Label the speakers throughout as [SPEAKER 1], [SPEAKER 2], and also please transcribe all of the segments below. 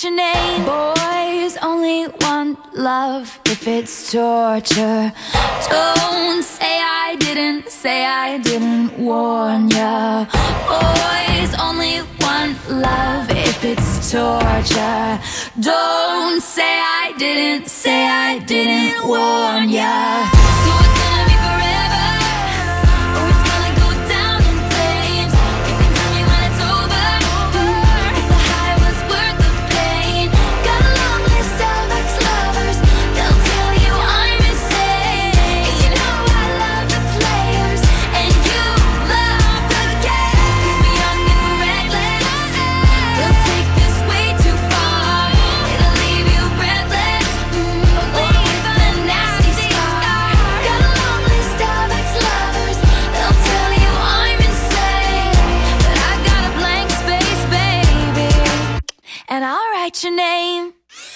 [SPEAKER 1] write your name. Boys only want love if it's torture. Don't say I didn't warn ya. Boys only want love if it's torture. Don't say I didn't warn ya. So it's gonna be forever, or it's gonna go down in flames. You can tell me when it's over, if the high was worth the pain. Got a long list of ex-lovers, they'll tell you I'm insane. 'Cause you know I love the players, and you love the game. 'Cause we're young and we're reckless, they'll take this way too far. It'll leave you breathless, or with a nasty scar. Got a long list of ex-lovers, they'll tell you I'm insane. But I got a blank space, baby, and I'll write your name.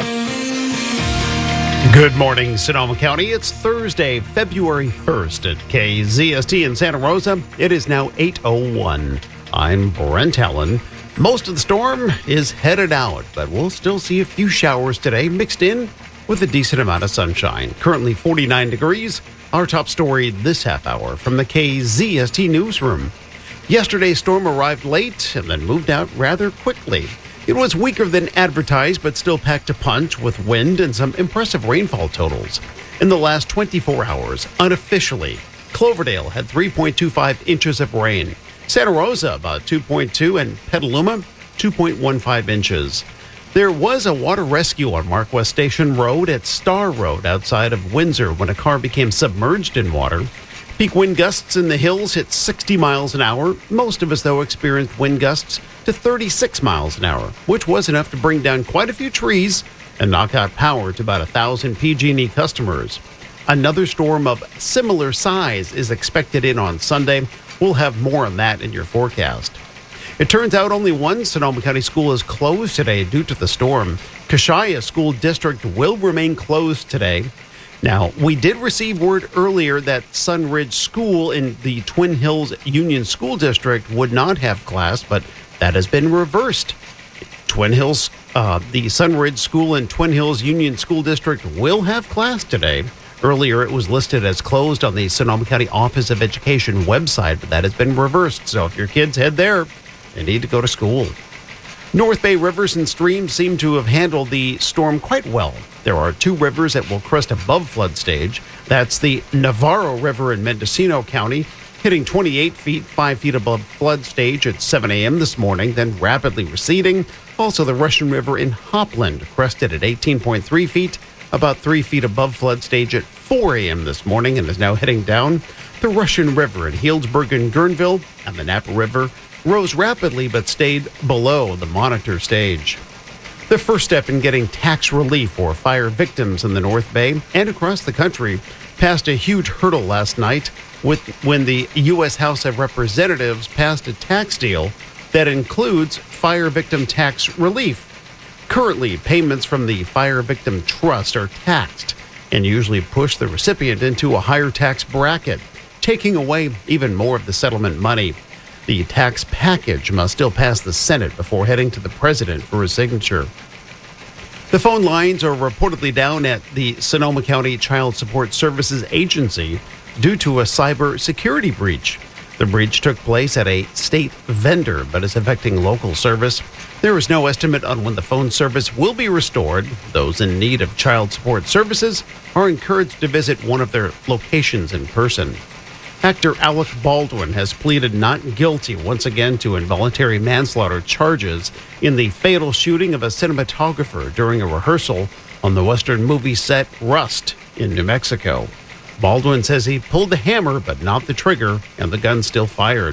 [SPEAKER 2] Good morning, Sonoma County. It's Thursday, February 1st at KZST in Santa Rosa. It is now 8:01. I'm Brent Allen. Most of the storm is headed out, but we'll still see a few showers today mixed in with a decent amount of sunshine. Currently 49 degrees. Our top story this half hour from the KZST newsroom. Yesterday's storm arrived late and then moved out rather quickly. It was weaker than advertised, but still packed a punch with wind and some impressive rainfall totals. In the last 24 hours, unofficially, Cloverdale had 3.25 inches of rain. Santa Rosa about 2.2 and Petaluma 2.15 inches. There was a water rescue on Mark West Station Road at Star Road outside of Windsor when a car became submerged in water. Peak wind gusts in the hills hit 60 miles an hour. Most of us, though, experienced wind gusts to 36 miles an hour, which was enough to bring down quite a few trees and knock out power to about 1,000 PG&E customers. Another storm of similar size is expected in on Sunday. We'll have more on that in your forecast. It turns out only one Sonoma County school is closed today due to the storm. Kashaya School District will remain closed today. Now, we did receive word earlier that Sunridge School in the Twin Hills Union School District would not have class, but that has been reversed. Twin Hills, the Sunridge School in Twin Hills Union School District will have class today. Earlier, it was listed as closed on the Sonoma County Office of Education website, but that has been reversed. So if your kids head there, they need to go to school. North Bay rivers and streams seem to have handled the storm quite well. There are two rivers that will crest above flood stage. That's the Navarro River in Mendocino County, hitting 28 feet, 5 feet above flood stage at 7 a.m. this morning, then rapidly receding. Also, the Russian River in Hopland crested at 18.3 feet, about 3 feet above flood stage at 4 a.m. this morning, and is now heading down. The Russian River in Healdsburg and Guerneville and the Napa River rose rapidly but stayed below the monitor stage. The first step in getting tax relief for fire victims in the North Bay and across the country passed a huge hurdle last night when the U.S. House of Representatives passed a tax deal that includes fire victim tax relief. Currently, payments from the Fire Victim Trust are taxed and usually push the recipient into a higher tax bracket, taking away even more of the settlement money. The tax package must still pass the Senate before heading to the president for his signature. The phone lines are reportedly down at the Sonoma County Child Support Services Agency due to a cyber security breach. The breach took place at a state vendor, but is affecting local service. There is no estimate on when the phone service will be restored. Those in need of child support services are encouraged to visit one of their locations in person. Actor Alec Baldwin has pleaded not guilty once again to involuntary manslaughter charges in the fatal shooting of a cinematographer during a rehearsal on the Western movie set Rust in New Mexico. Baldwin says he pulled the hammer but not the trigger, and the gun still fired.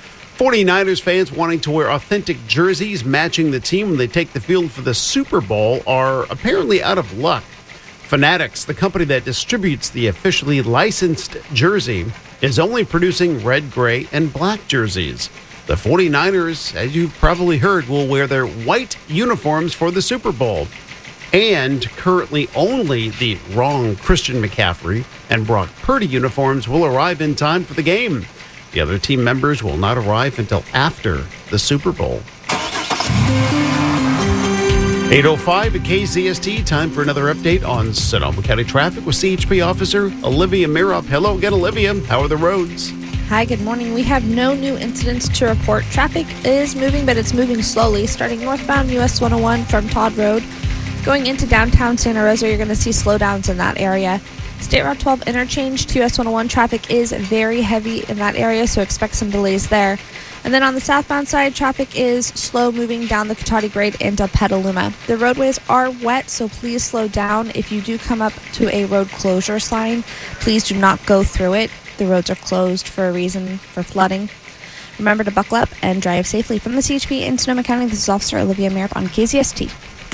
[SPEAKER 2] 49ers fans wanting to wear authentic jerseys matching the team when they take the field for the Super Bowl are apparently out of luck. Fanatics, the company that distributes the officially licensed jersey, is only producing red, gray, and black jerseys. The 49ers, as you've probably heard, will wear their white uniforms for the Super Bowl. And currently only the wrong Christian McCaffrey and Brock Purdy uniforms will arrive in time for the game. The other team members will not arrive until after the Super Bowl. 8:05 at KZST. Time for another update on Sonoma County traffic with CHP Officer Olivia Miroff. Hello again, Olivia. How are the roads?
[SPEAKER 3] Hi, good morning. We have no new incidents to report. Traffic is moving, but it's moving slowly. Starting northbound US 101 from Todd Road. Going into downtown Santa Rosa, you're going to see slowdowns in that area. State Route 12 interchange to US 101 traffic is very heavy in that area, so expect some delays there. And then on the southbound side, traffic is slow moving down the Cotati grade into Petaluma. The roadways are wet, so please slow down. If you do come up to a road closure sign, please do not go through it. The roads are closed for a reason, for flooding. Remember to buckle up and drive safely. From the CHP in Sonoma County, this is Officer Olivia Miroff on KZST.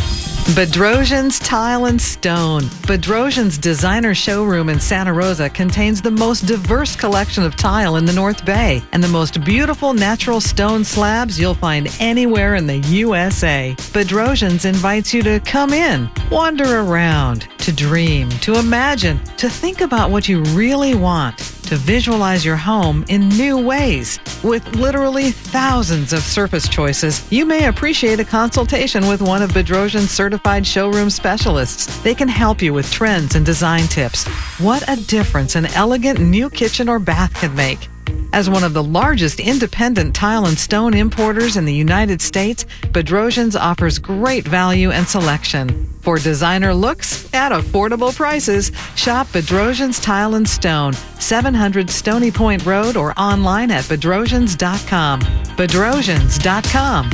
[SPEAKER 4] Bedrosian's Tile and Stone. Bedrosian's designer showroom in Santa Rosa contains the most diverse collection of tile in the North Bay and the most beautiful natural stone slabs you'll find anywhere in the USA. Bedrosian's invites you to come in, wander around, to dream, to imagine, to think about what you really want, to visualize your home in new ways. With literally thousands of surface choices, you may appreciate a consultation with one of Bedrosian's certified showroom specialists. They can help you with trends and design tips. What a difference an elegant new kitchen or bath can make. As one of the largest independent tile and stone importers in the United States, Bedrosian's offers great value and selection. For designer looks at affordable prices, shop Bedrosian's Tile and Stone, 700 Stony Point Road, or online at bedrosians.com. Bedrosians.com.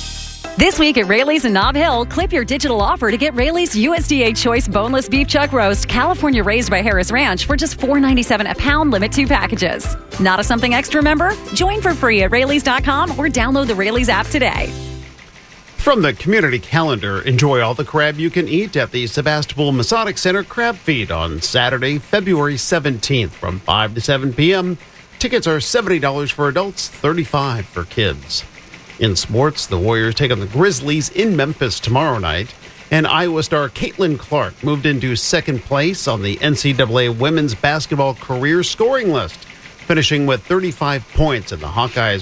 [SPEAKER 5] This week at Rayleigh's in Nob Hill, clip your digital offer to get Rayleigh's USDA Choice Boneless Beef Chuck Roast, California raised by Harris Ranch for just $4.97 a pound, limit 2 packages. Not a something extra member? Join for free at Rayleigh's.com or download the Rayleigh's app today.
[SPEAKER 2] From the community calendar, enjoy all the crab you can eat at the Sebastopol Masonic Center Crab Feed on Saturday, February 17th from 5 to 7 p.m. Tickets are $70 for adults, $35 for kids. In sports, the Warriors take on the Grizzlies in Memphis tomorrow night, and Iowa star Caitlin Clark moved into second place on the NCAA women's basketball career scoring list, finishing with 35 points in the Hawkeyes'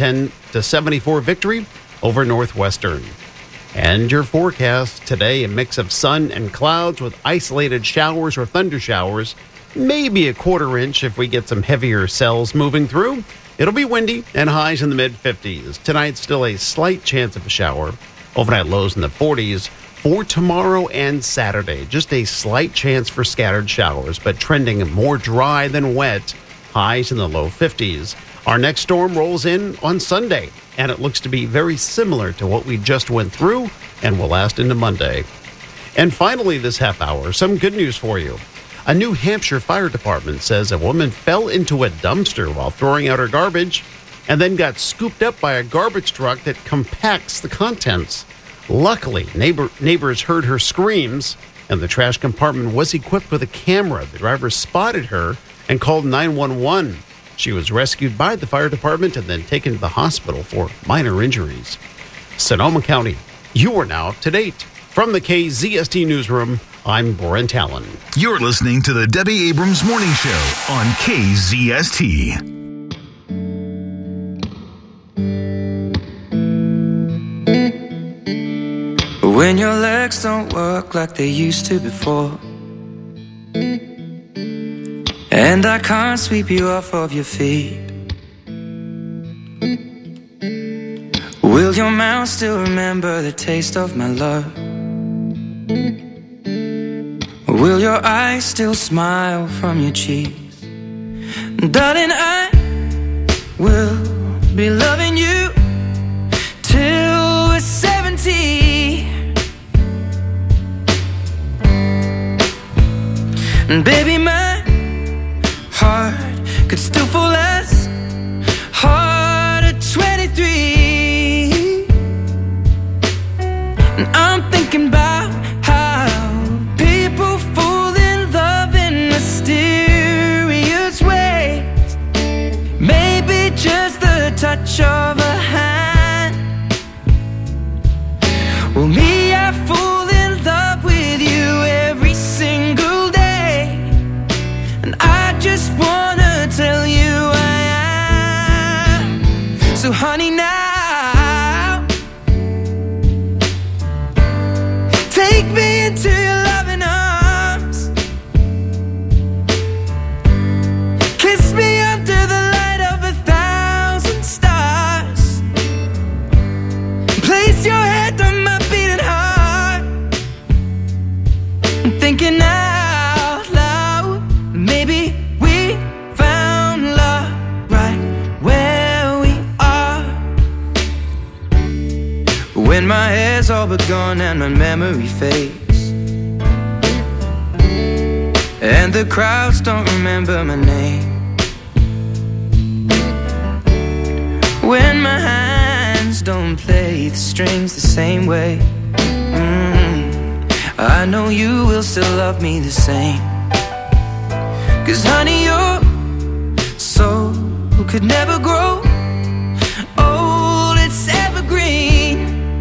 [SPEAKER 2] 110-74 victory over Northwestern. And your forecast today, a mix of sun and clouds with isolated showers or thunder showers, maybe a quarter inch if we get some heavier cells moving through. It'll be windy and highs in the mid-50s. Tonight, still a slight chance of a shower. Overnight lows in the 40s. For tomorrow and Saturday, just a slight chance for scattered showers, but trending more dry than wet. Highs in the low 50s. Our next storm rolls in on Sunday, and it looks to be very similar to what we just went through and will last into Monday. And finally this half hour, some good news for you. A New Hampshire fire department says a woman fell into a dumpster while throwing out her garbage and then got scooped up by a garbage truck that compacts the contents. Luckily, neighbors heard her screams, and the trash compartment was equipped with a camera. The driver spotted her and called 911. She was rescued by the fire department and then taken to the hospital for minor injuries. Sonoma County, you are now up to date. From the KZST Newsroom, I'm Brent Allen.
[SPEAKER 6] You're listening to the Debbie Abrams Morning Show on KZST.
[SPEAKER 7] When your legs don't work like they used to before, and I can't sweep you off of your feet, will your mouth still remember the taste of my love? Will your eyes still smile from your cheeks? Darling, I will be loving you till we're 70. And baby, my heart could still fall as hard at 23. And I'm thinking about how people fall in love in mysterious ways. Maybe just the touch of a hand. Well, me, I fall in love with you every single day, and I just wanna tell you I am. So honey, now has all but gone and my memory fades, and the crowds don't remember my name. When my hands don't play the strings the same way, I know you will still love me the same. 'Cause honey, your soul could never grow old, it's evergreen.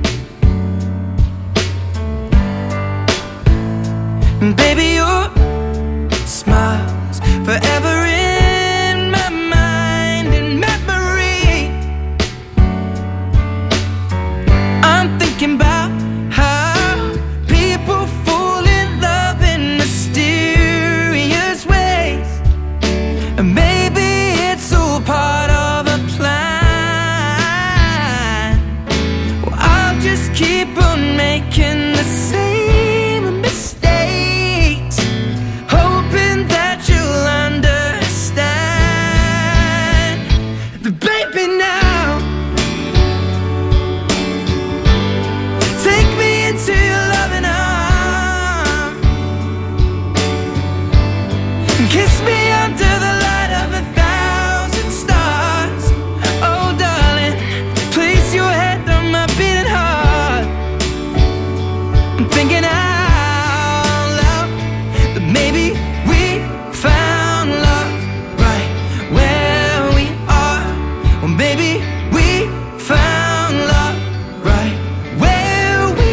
[SPEAKER 7] And baby, your smile's forever in my mind and memory. I'm thinking about how people fall in love in mysterious ways, and maybe it's all part of a plan. Well, I'll just keep on making the same mistakes, hoping that you'll understand. But baby, now take me into your loving arms, kiss me under the light of 1,000 stars. Oh darling, place your head on my beating heart. I'm thinking out loud that maybe we found love right where we are. Or maybe we found love right where we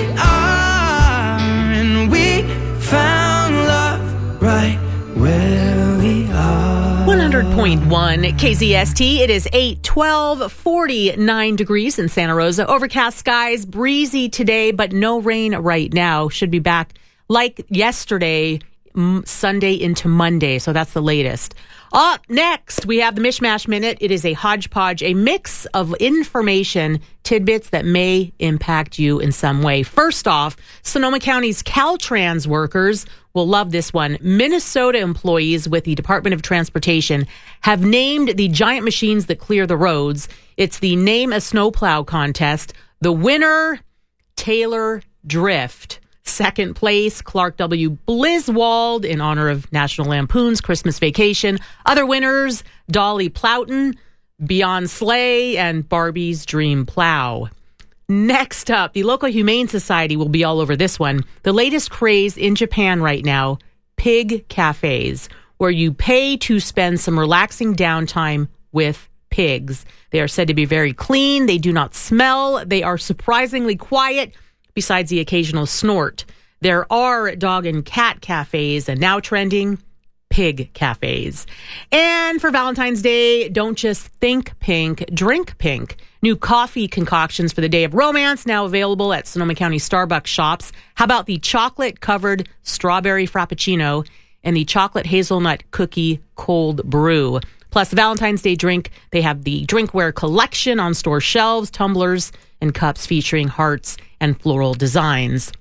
[SPEAKER 7] are. And we found love right where we are.
[SPEAKER 8] 100.1 KZST. It is 8:12, 49 degrees in Santa Rosa. Overcast skies, breezy today, but no rain right now. Should be back like yesterday, Sunday into Monday. So that's the latest. Up next, we have the Mishmash Minute. It is a hodgepodge, a mix of information, tidbits that may impact you in some way. First off, Sonoma County's Caltrans workers will love this one. Minnesota employees with the Department of Transportation have named the giant machines that clear the roads. It's the Name a Snowplow contest. The winner, Taylor Drift. Second place, Clark W. Bliswald, in honor of National Lampoon's Christmas Vacation. Other winners, Dolly Plowton, Beyond Sleigh, and Barbie's Dream Plow. Next up, the local Humane Society will be all over this one. The latest craze in Japan right now, pig cafes, where you pay to spend some relaxing downtime with pigs. They are said to be very clean. They do not smell. They are surprisingly quiet, besides the occasional snort. There are dog and cat cafes, and now trending, pig cafes. And for Valentine's Day, don't just think pink, drink pink. New coffee concoctions for the day of romance, now available at Sonoma County Starbucks shops. How about the chocolate-covered strawberry frappuccino and the chocolate hazelnut cookie cold brew? Plus, the Valentine's Day drink, they have the drinkware collection on store shelves, tumblers and cups featuring hearts and floral designs.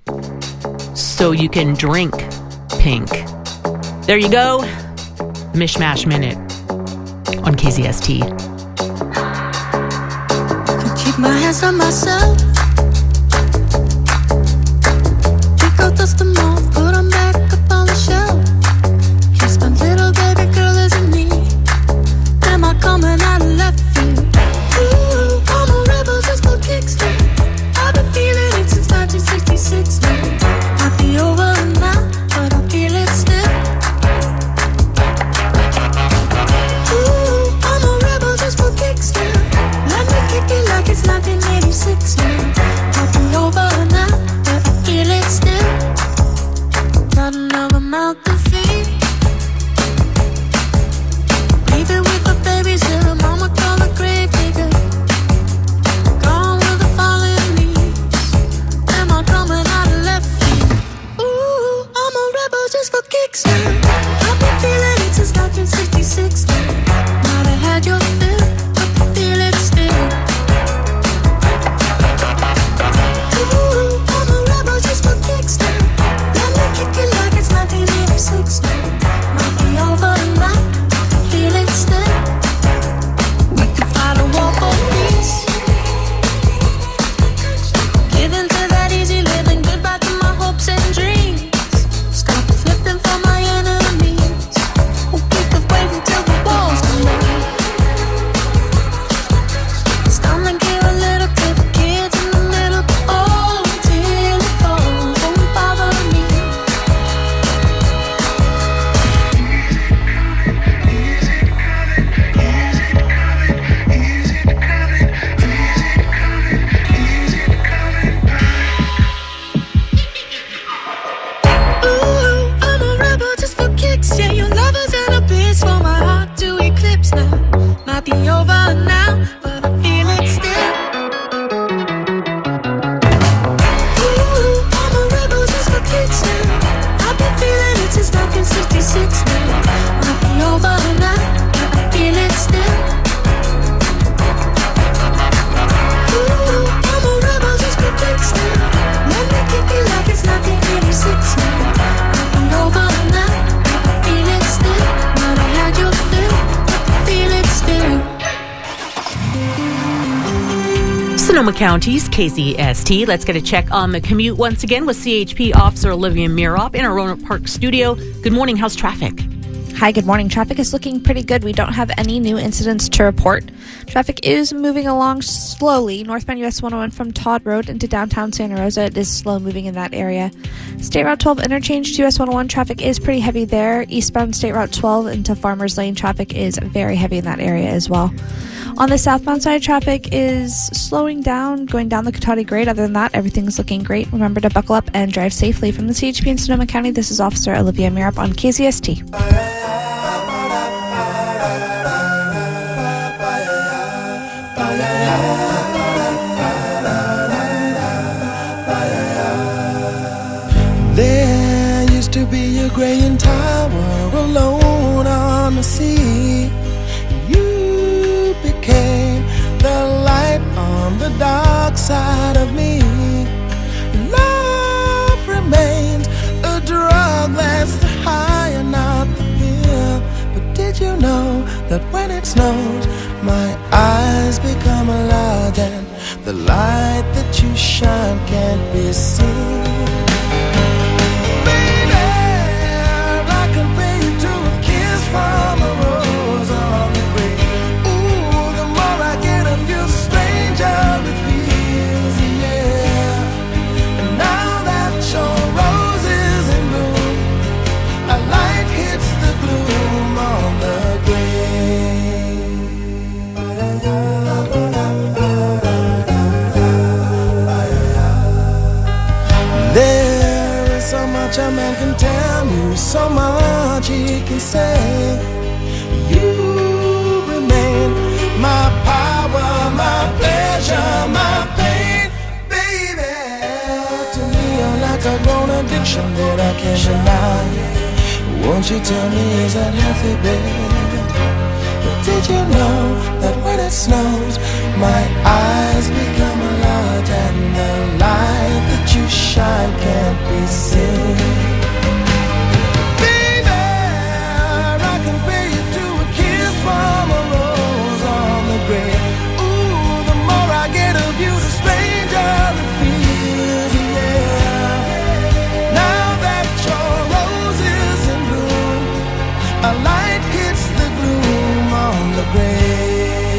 [SPEAKER 8] So you can drink pink. There you go. Mishmash Minute on KZST.
[SPEAKER 9] Can keep my hands on myself. Pick out dust them all, put them back up on the shelf. Here's my little baby girl, isn't me? Am I coming out of left field? Ooh, I'm a rebel just for kicks. I've been feeling it since 1966 now. Might be over now, but I feel it still. Ooh, I'm a rebel just for kicks now. Let me kick it like it's 1986 now.
[SPEAKER 8] Sonoma County's KZST. Let's get a check on the commute once again with CHP Officer Olivia Mirop in our Roanoke Park studio. Good morning. How's traffic?
[SPEAKER 3] Hi, good morning. Traffic is looking pretty good. We don't have any new incidents to report. Traffic is moving along slowly. Northbound US 101 from Todd Road into downtown Santa Rosa. It is slow moving in that area. State Route 12 interchange to US 101 traffic is pretty heavy there. Eastbound State Route 12 into Farmers Lane traffic is very heavy in that area as well. On the southbound side, traffic is slowing down, going down the Cotati grade. Other than that, everything's looking great. Remember to buckle up and drive safely. From the CHP in Sonoma County, this is Officer Olivia Mirop on KZST.
[SPEAKER 10] There used to be a graying tower alone on the sea. You became the light on the dark side of me. Love remains a drug that's the high and not the pill. But did you know that when it snows, my eyes become large and the light that you shine can't be seen? From a rose on the grave. Ooh, the more I get of you, the stranger it feels, yeah. And now that your rose is in bloom, a light hits the gloom on the grave. There is so much a man can tell me, so much he can say. You remain my power, my pleasure, my pain, baby. To me you're like a grown addiction that I can't deny. Won't you tell me, is that healthy, baby? But did you know that when it snows, my eyes become large and the light that you shine can't be seen? From a rose on the grave. Ooh, the more I get of you, the stranger it feels, yeah. Now that your rose is in bloom, a light hits the gloom on the grave.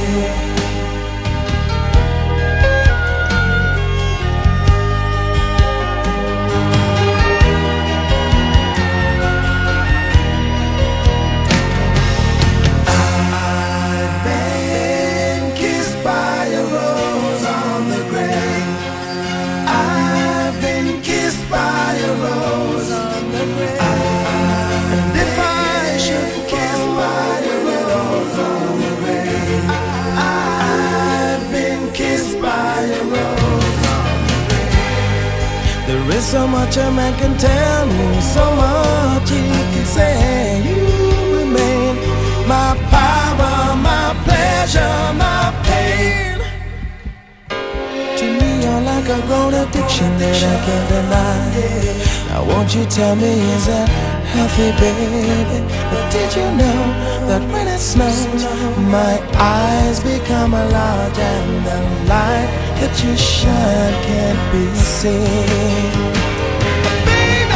[SPEAKER 10] There is so much a man can tell me, so much he can say. You remain my power, my pleasure, my pain. To me you're like a grown addiction that I can't deny. Now won't you tell me, is that healthy, baby? But did you know that when it snows, my eyes become large and the light that you shine can't be seen? Baby,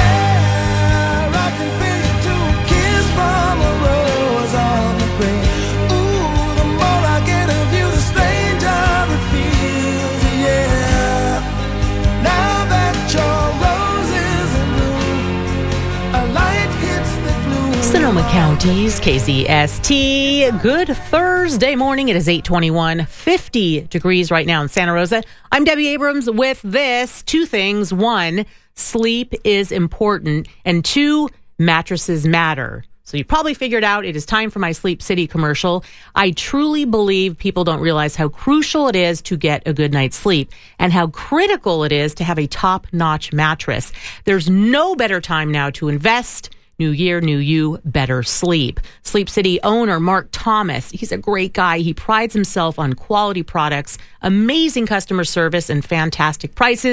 [SPEAKER 10] I can feel you to a kiss from a rose on the grave. Ooh, the more I get of you, the stranger it feels, yeah. Now that your rose is in bloom, a light hits the gloom.
[SPEAKER 8] Sonoma County's KZST. Good Thursday morning. It is 8:21, 50 degrees right now in Santa Rosa. I'm Debbie Abrams with this. Two things. One, sleep is important. And two, mattresses matter. So you probably figured out it is time for my Sleep City commercial. I truly believe people don't realize how crucial it is to get a good night's sleep and how critical it is to have a top-notch mattress. There's no better time now to invest. New year, new you, better sleep. Sleep City owner Mark Thomas, he's a great guy. He prides himself on quality products, amazing customer service, and fantastic prices.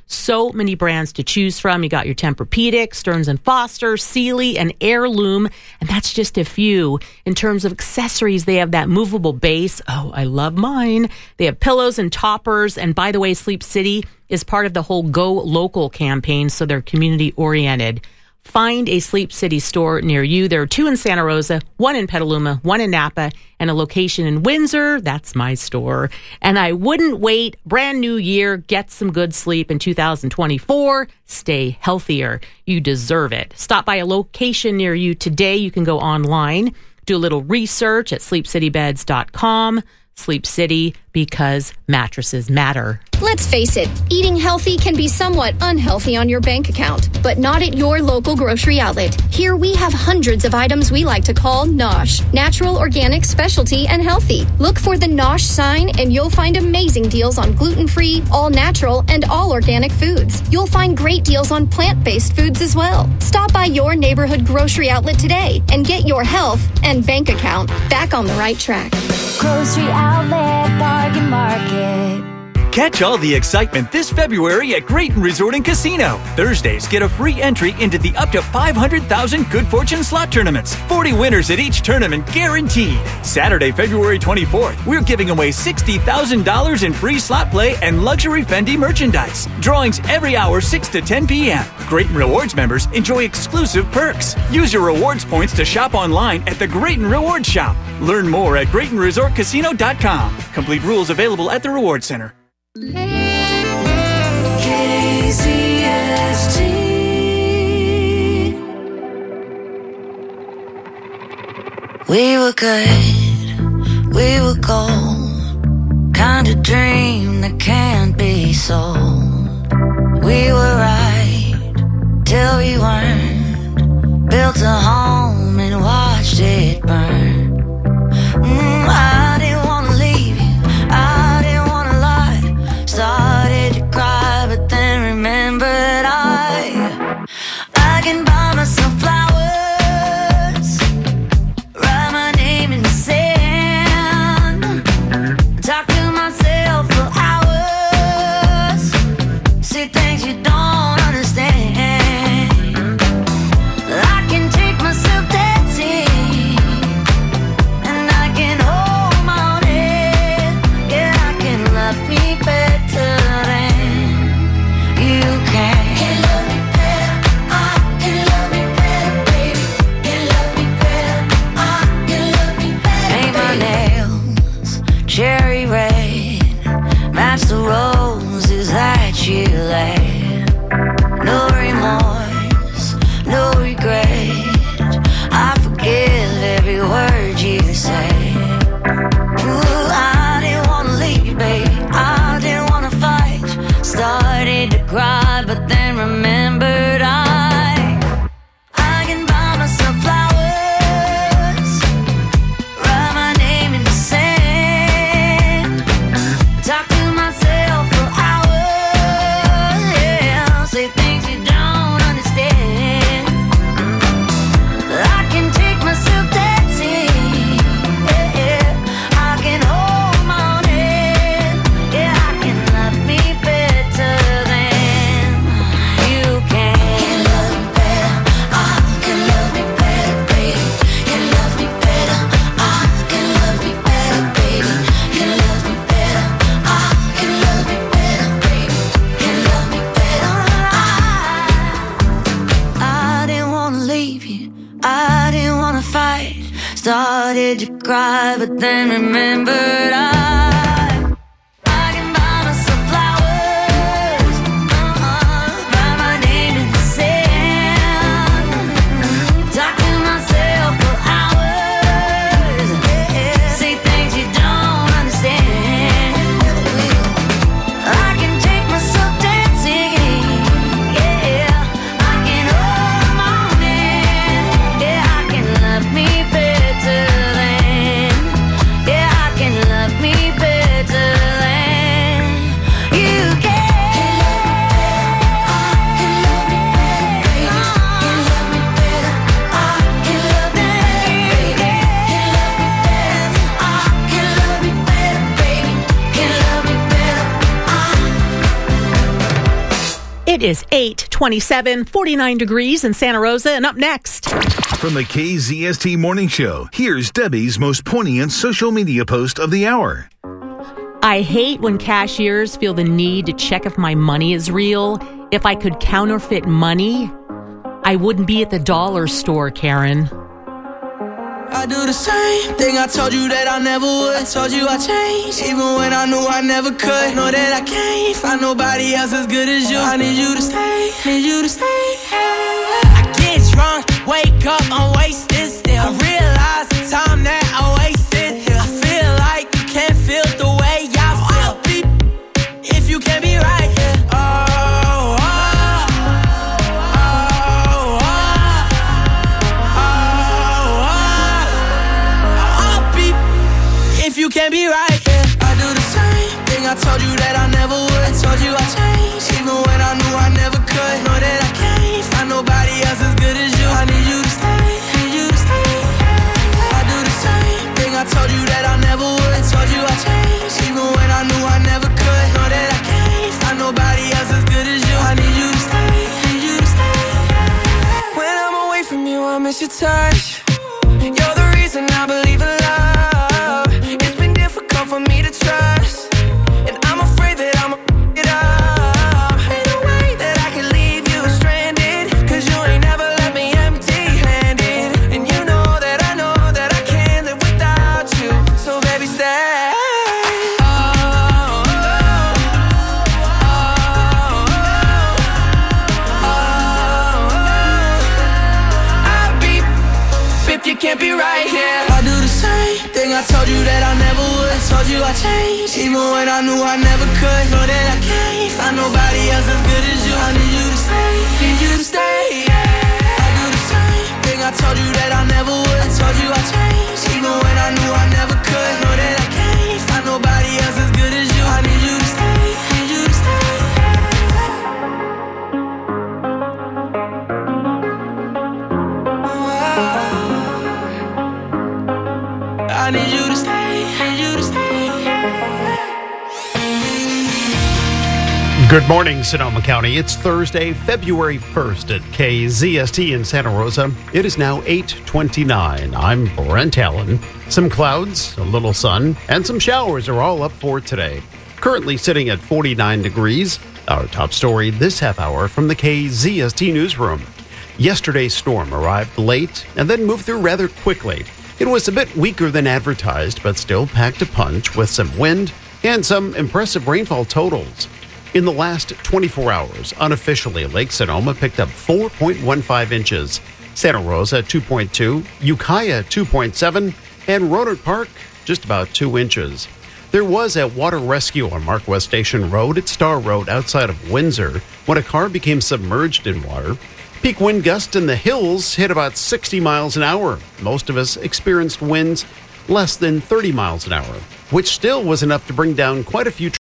[SPEAKER 8] So many brands to choose from. You got your Tempur-Pedic, Stearns & Foster, Sealy, and Heirloom, and that's just a few. In terms of accessories, they have that movable base. Oh, I love mine. They have pillows and toppers, and by the way, Sleep City is part of the whole Go Local campaign, so they're community-oriented. Find a Sleep City store near you. There are 2 in Santa Rosa, 1 in Petaluma, 1 in Napa, and a location in Windsor. That's my store. And I wouldn't wait. Brand new year. Get some good sleep in 2024. Stay healthier. You deserve it. Stop by a location near you today. You can go online, do a little research at sleepcitybeds.com. Sleep City, because mattresses matter.
[SPEAKER 11] Let's face it, eating healthy can be somewhat unhealthy on your bank account, but not at your local grocery outlet. Here we have hundreds of items we like to call NOSH, natural, organic, specialty, and healthy. Look for the NOSH sign and you'll find amazing deals on gluten-free, all-natural, and all-organic foods. You'll find great deals on plant-based foods as well. Stop by your neighborhood grocery outlet today and get your health and bank account back on the right track.
[SPEAKER 1] Grocery Outlet Bargain Market.
[SPEAKER 12] Catch all the excitement this February at Grayton Resort and Casino. Thursdays, get a free entry into the up to 500,000 Good Fortune slot tournaments. 40 winners at each tournament guaranteed. Saturday, February 24th, we're giving away $60,000 in free slot play and luxury Fendi merchandise. Drawings every hour, 6 to 10 p.m. Grayton Rewards members enjoy exclusive perks. Use your rewards points to shop online at the Grayton Rewards Shop. Learn more at GraytonResortCasino.com. Complete rules available at the Reward Center.
[SPEAKER 1] KZST.
[SPEAKER 9] We were good, we were gold, kind of dream that can't be sold. We were right till we weren't, built a home and watched it burn. I didn't want to leave you, I didn't want to lie. Started to cry, but then remembered I can buy myself flowers, write my name in the sand, talk to myself for hours, say things you don't understand. I can take myself dancing, and I can hold my own head. Yeah, I can love me better than you can. Can love me better, I can love me better, baby. Can love me better, I can love me better. Paint my nails cherry red, match the roses that you laid. No remorse, no regret, I forgive every word you say. Ooh, I didn't wanna leave, babe, I didn't wanna fight. Started to cry, but then remembered I can buy myself flowers, write my name in the sand, talk to myself for hours, yeah, say things you don't understand. I can take myself dancing, yeah, I can hold my own head, yeah, I can love me better than you can. Can love me better, I can love me better, baby. Can love me better, I can love me better, baby. Can love me better, I can love me better, baby. Can love me better, I didn't wanna leave you, I didn't wanna fight. Started to cry, but then remembered I can buy myself flowers, write my name in the sand, talk to myself for hours, yeah, say things you don't understand. I can take myself dancing, yeah, I can hold my own hand, yeah, I can love me better than, yeah, I can love me
[SPEAKER 8] It is 8:27, 49 degrees in Santa Rosa, and up next.
[SPEAKER 6] From the KZST Morning Show, here's Debbie's most poignant social media post of the hour.
[SPEAKER 8] I hate when cashiers feel the need to check if my money is real. If I could counterfeit money, I wouldn't be at the dollar store, Karen.
[SPEAKER 10] I do the same thing I told you that I never would. I told you I changed, even when I knew I never could. Know that I can't find nobody else as good as you. I need you to stay, need you to stay. I get drunk, wake up, I'm wasted still. I realize the time that I wasted here. I feel like you can't feel the way I feel. I'll be if you can't be right here. You can't be right, yeah. I do the same thing I told you that I never would. I told you I changed, even when I knew I never could. Know that I can't find nobody else as good as you. I need you to stay, need you to stay. I do the same thing I told you that I never would. I told you I changed, even when I knew I never could. Know that I can't find nobody else as good as you. I need you to stay, need you to stay. When I'm away from you, I miss your touch. You're the reason I believe in love. For me to trust, and I'm afraid that I'm it up. Ain't no way that I can leave you stranded, cause you ain't never left me empty-handed. And you know that I can't live without you. So baby, stay. I'll be if you can't be right here. I do the same thing I told you that I never would. Told you I changed, even when I knew I never could. Know that I can't find nobody else as good as you. I need you to stay, need you to stay. I do the same thing I told you that I never would. I told you I changed, even when I knew I never could. Know that I can't find nobody else as good as you. I need you to stay, need you to stay. I need you to stay, need you to stay.
[SPEAKER 2] Good morning, Sonoma County. It's Thursday, February 1st at KZST in Santa Rosa. It is now 8:29. I'm Brent Allen. Some clouds, a little sun, and some showers are all up for today. Currently sitting at 49 degrees. Our top story this half hour from the KZST newsroom. Yesterday's storm arrived late and then moved through rather quickly. It was a bit weaker than advertised, but still packed a punch with some wind and some impressive rainfall totals. In the last 24 hours, unofficially, Lake Sonoma picked up 4.15 inches, Santa Rosa 2.2, Ukiah 2.7, and Rohnert Park just about 2 inches. There was a water rescue on Mark West Station Road at Star Road outside of Windsor when a car became submerged in water. Peak wind gusts in the hills hit about 60 miles an hour. Most of us experienced winds less than 30 miles an hour, which still was enough to bring down quite a few